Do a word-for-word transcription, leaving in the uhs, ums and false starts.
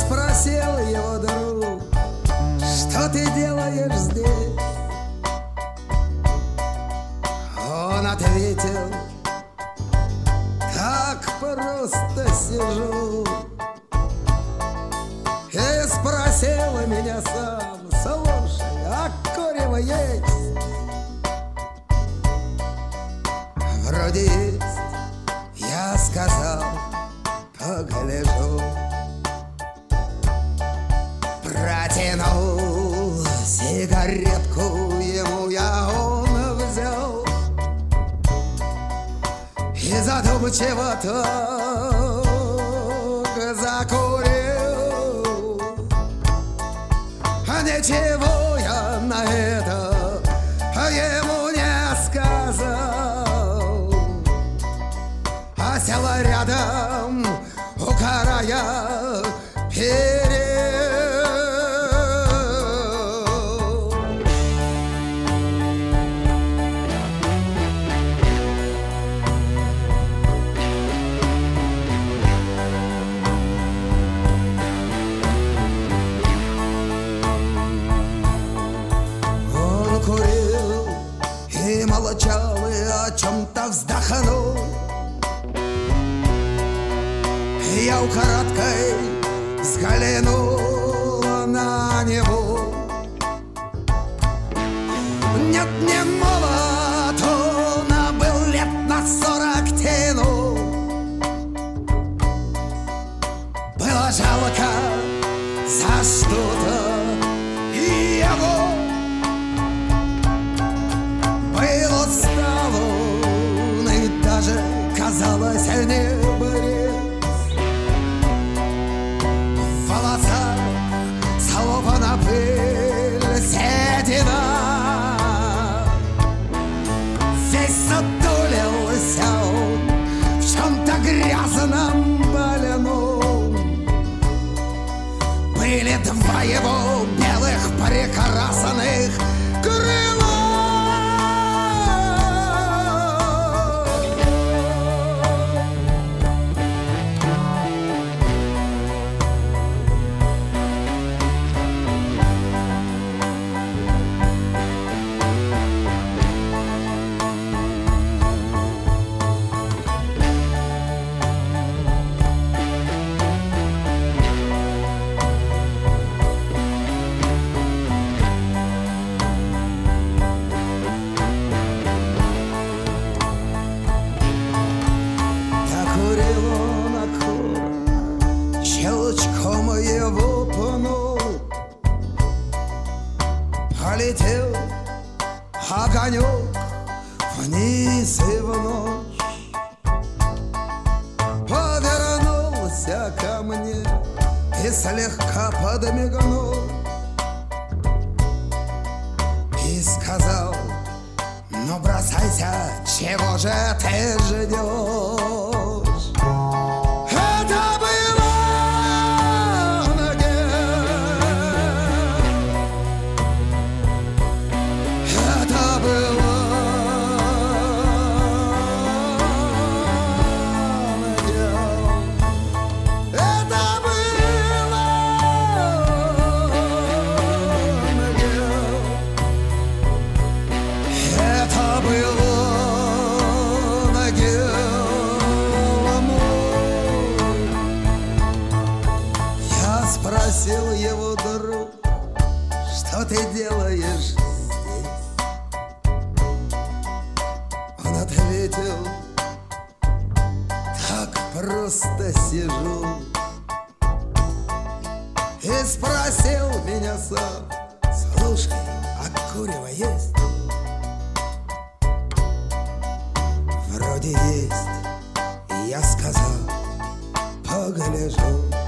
спросил его друг: что ты делаешь здесь? Он ответил: так просто сижу. И спросил меня сам: слушай, а курево есть? Вроде есть. Я сказал: погляжу. Протянул сигаретку ему я, он взял и задумчиво так закурил. А ничего я на это ему не сказал, а села рядом у края перил. Молчал и о чем-то вздохнул. Я украдкой взглянул на него. Нет, не молод, он был лет на сорок тянул. Было жалко за что-то его. Был устал он и даже, казалось, не борец. В волосах слопана пыль, седина. Весь сутулился он в чем-то грязном больном. Были два его белых прекрасных крыла. Щелчком его пнул. Полетел огонек вниз и в ночь. Повернулся ко мне и слегка подмигнул. И сказал: ну бросайся, чего же ты ждешь? Это было спросил его друг: что ты делаешь здесь? Он ответил: так просто сижу. И спросил меня сам: слушай, а курево есть? Вроде есть. И я сказал: погляжу.